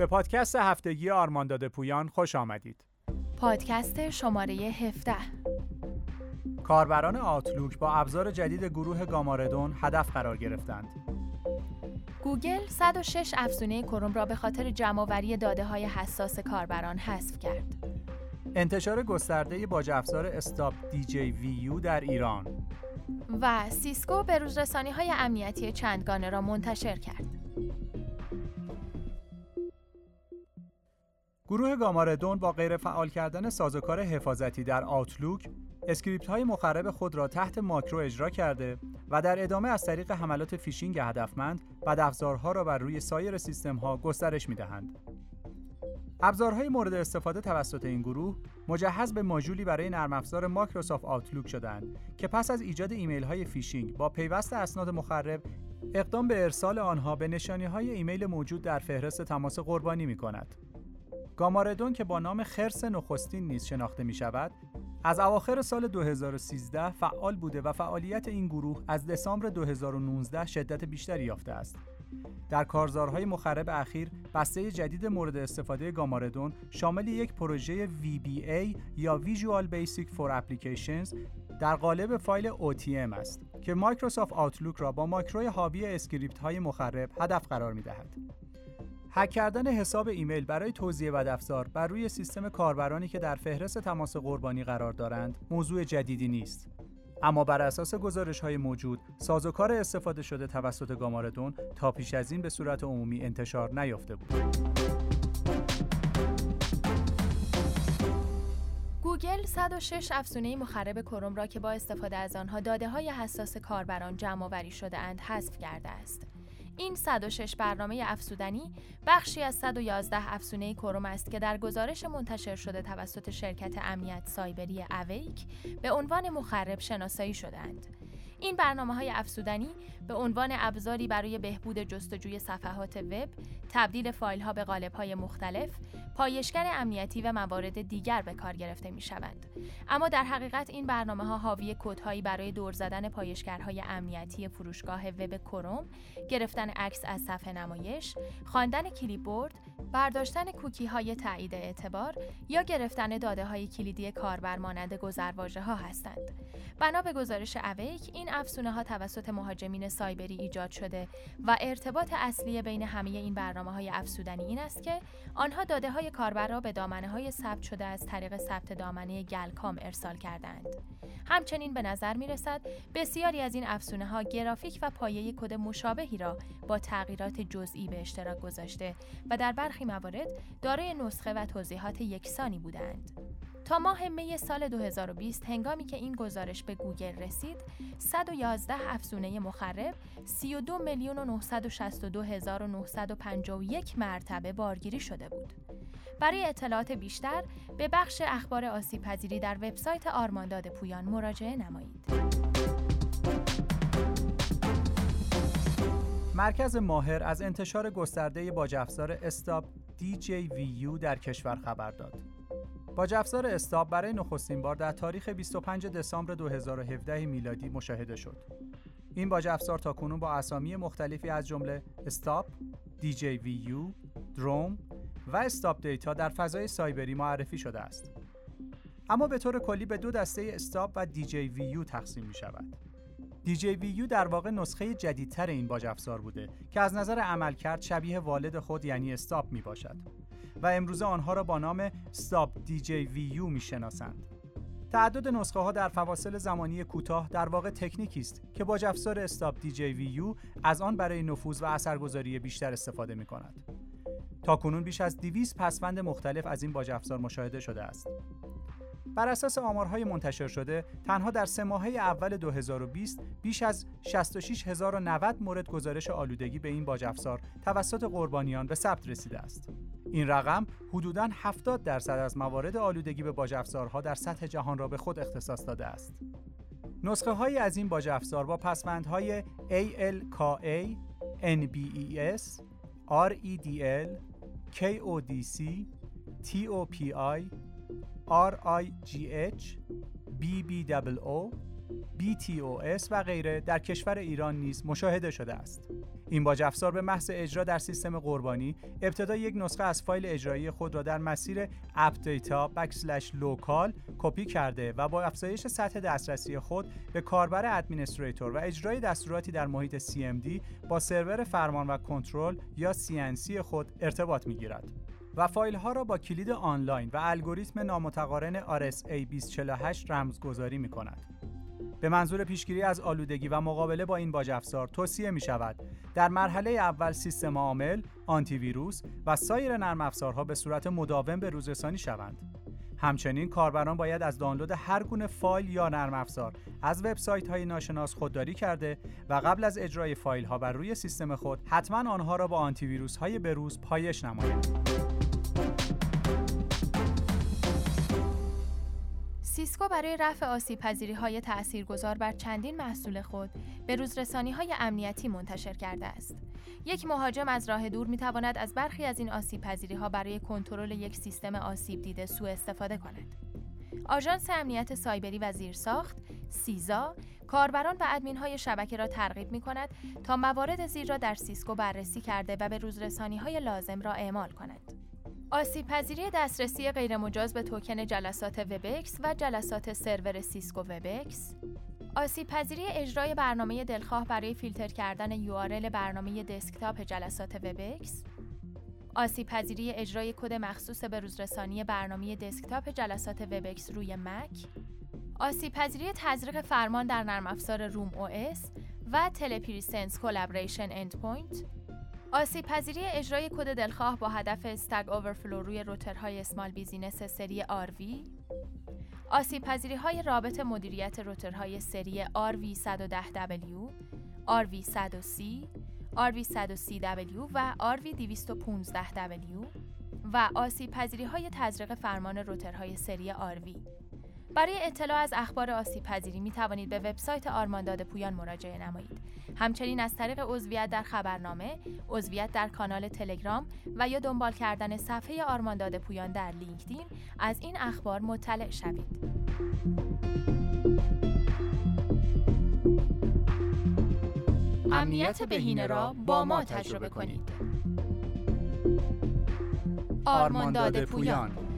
به پادکست هفتگی آرمانداد پویان خوش آمدید. پادکست شماره 17. کاربران آوتلوک با ابزار جدید گروه گاماردون هدف قرار گرفتند. گوگل 106 افزونه کروم را به خاطر جمع‌آوری داده‌های حساس کاربران حذف کرد. انتشار گسترده باج افزار استاپ DJVU در ایران و سیسکو به روزرسانی‌های امنیتی چندگانه را منتشر کرد. گروه گاماردون با غیر فعال کردن سازوکار حفاظتی در آوتلوک، اسکریپت‌های مخرب خود را تحت ماکرو اجرا کرده و در ادامه از طریق حملات فیشینگ هدفمند بدافزارها را بر روی سایر سیستم‌ها گسترش می‌دهند. ابزارهای مورد استفاده توسط این گروه مجهز به ماژولی برای نرم افزار مایکروسافت آوتلوک شدند که پس از ایجاد ایمیل‌های فیشینگ با پیوست اسناد مخرب، اقدام به ارسال آنها به نشانی‌های ایمیل موجود در فهرست تماس قربانی می‌کند. گاماردون که با نام خرس نخستین نیز شناخته می‌شود، از اواخر سال 2013 فعال بوده و فعالیت این گروه از دسامبر 2019 شدت بیشتری یافته است. در کارزارهای مخرب اخیر، بسته جدید مورد استفاده گاماردون شامل یک پروژه VBA یا Visual Basic for Applications در قالب فایل OTM است که مایکروسافت آوتلوک را با ماکروی حاوی اسکریپت‌های مخرب هدف قرار می‌دهد. هک کردن حساب ایمیل برای توزیع بدافزار بر روی سیستم کاربرانی که در فهرست تماس قربانی قرار دارند موضوع جدیدی نیست. اما بر اساس گزارش‌های موجود، سازوکار استفاده شده توسط گاماردون تا پیش از این به صورت عمومی انتشار نیافته بود. گوگل 106 افزونه مخرب کروم را که با استفاده از آنها داده‌های حساس کاربران جمع‌آوری شده‌اند حذف کرده است. این 106 برنامه افزودنی بخشی از 111 افزونه کروم است که در گزارش منتشر شده توسط شرکت امنیت سایبری اویک به عنوان مخرب شناسایی شدند. این برنامه‌های افزودنی به عنوان ابزاری برای بهبود جستجوی صفحات وب، تبدیل فایل‌ها به قالب‌های مختلف، پایشگر امنیتی و موارد دیگر به کار گرفته می‌شوند. اما در حقیقت این برنامه‌ها حاوی کدهایی برای دور زدن پایشگرهای امنیتی فروشگاه وب کروم، گرفتن عکس از صفحه نمایش، خواندن کلیپبورد، برداشتن کوکی‌های تایید اعتبار یا گرفتن داده‌های کلیدی کاربر مانند گذرواژه‌ها هستند. بنا به گزارش اویک، این افزونه‌ها توسط مهاجمین سایبری ایجاد شده و ارتباط اصلی بین همه این برنامه‌های افزودنی این است که آنها داده‌های کاربر را به دامنه‌های ثبت شده از طریق ثبت دامنه گلکام ارسال کردند. همچنین به نظر می‌رسد بسیاری از این افزونه‌ها گرافیک و پایه کد مشابهی را با تغییرات جزئی به اشتراک گذاشته و در برخی موارد دارای نسخه و توضیحات یکسانی بودند. تا ماه می سال 2020 هنگامی که این گزارش به گوگل رسید، 111 افزونه مخرب 32,962,951 مرتبه بارگیری شده بود. برای اطلاعات بیشتر به بخش اخبار آسیب‌پذیری در وبسایت آرمانداد پویان مراجعه نمایید. مرکز ماهر از انتشار گسترده باج افزار استاپ DJVU در کشور خبر داد. باج افزار استاپ برای نخستین بار در تاریخ 25 دسامبر 2017 میلادی مشاهده شد. این باج افزار تاکنون با اسامی مختلفی از جمله استاپ، DJVU، دروم و استاپ دیتا در فضای سایبری معرفی شده است. اما به طور کلی به دو دسته استاپ و DJVU تقسیم می شود. DJVU در واقع نسخه جدیدتر این باج افزار بوده که از نظر عملکرد شبیه والد خود یعنی استاپ می باشد و امروزه آنها را با نام استاپ DJVU می شناسند. تعدد نسخه ها در فواصل زمانی کوتاه در واقع تکنیکی است که باج افزار استاپ DJVU از آن برای نفوذ و اثرگذاری بیشتر استفاده می کند. تاکنون بیش از 200 پسوند مختلف از این باج افزار مشاهده شده است. بر اساس آمارهای منتشر شده، تنها در 3 ماهه اول 2020 بیش از 66,090 مورد گزارش آلودگی به این باج افزار توسط قربانیان به ثبت رسیده است. این رقم حدوداً 70% از موارد آلودگی به باج افزارها در سطح جهان را به خود اختصاص داده است. نسخه هایی از این باج افزار با پسوندهای ALKA، NBES، REDL، KODC، TOPI، RIGH، BBOO BTOS و غیره در کشور ایران نیز مشاهده شده است. این باج افزار به محض اجرا در سیستم قربانی ابتدا یک نسخه از فایل اجرایی خود را در مسیر appdata/local کپی کرده و با افزایش سطح دسترسی خود به کاربر ادمینستریتور و اجرای دستوراتی در محیط CMD با سرور فرمان و کنترل یا CNC خود ارتباط می‌گیرد و فایل ها را با کلید آنلاین و الگوریتم نامتقارن RSA 2048 رمزگذاری می‌کند. به منظور پیشگیری از آلودگی و مقابله با این باج افزار توصیه می شود در مرحله اول سیستم عامل، آنتی ویروس و سایر نرم افزارها به صورت مداوم به روز رسانی شوند. همچنین کاربران باید از دانلود هر گونه فایل یا نرم افزار از وبسایت‌های ناشناس خودداری کرده و قبل از اجرای فایل‌ها بر روی سیستم خود حتما آنها را با آنتی ویروس‌های بروز پایش نمایند. سیسکو برای رفع آسیب‌پذیری‌های تأثیرگذار بر چندین محصول خود به روزرسانی‌های امنیتی منتشر کرده است. یک مهاجم از راه دور می‌تواند از برخی از این آسیب‌پذیری‌ها برای کنترل یک سیستم آسیب دیده سوء استفاده کند. آژانس امنیت سایبری و زیرساخت سیزا کاربران و ادمین‌های شبکه را ترغیب می‌کند تا موارد زیر را در سیسکو بررسی کرده و به روزرسانی‌های لازم را اعمال کند. آسیب‌پذیری دسترسی غیرمجاز به توکن جلسات وبکس و جلسات سرور سیسکو وبکس، آسیب‌پذیری اجرای برنامه دلخواه برای فیلتر کردن URL برنامه دسکتاپ جلسات وبکس، آسیب‌پذیری اجرای کد مخصوص به روزرسانی برنامه دسکتاپ جلسات وبکس روی مک، آسیب‌پذیری تزریق فرمان در نرم افزار روم OS و تلپریسنس کلابریشن اندپوینت، آسیب‌پذیری اجرای کد دلخواه با هدف استگ اوورفلو روی روترهای اسمال بیزینس سری RV، آسیب‌پذیری‌های رابط مدیریت روترهای سری RV110W، RV130، RV130W و RV215W و آسیب‌پذیری‌های تزریق فرمان روترهای سری RV. برای اطلاع از اخبار آسیب‌پذیری می توانید به وبسایت آرمان دادپویان مراجعه نمایید. همچنین از طریق عضویت در خبرنامه، عضویت در کانال تلگرام و یا دنبال کردن صفحه آرمان دادپویان در لینکدین از این اخبار مطلع شوید. امنیت بهینه را با ما تجربه کنید. آرمان دادپویان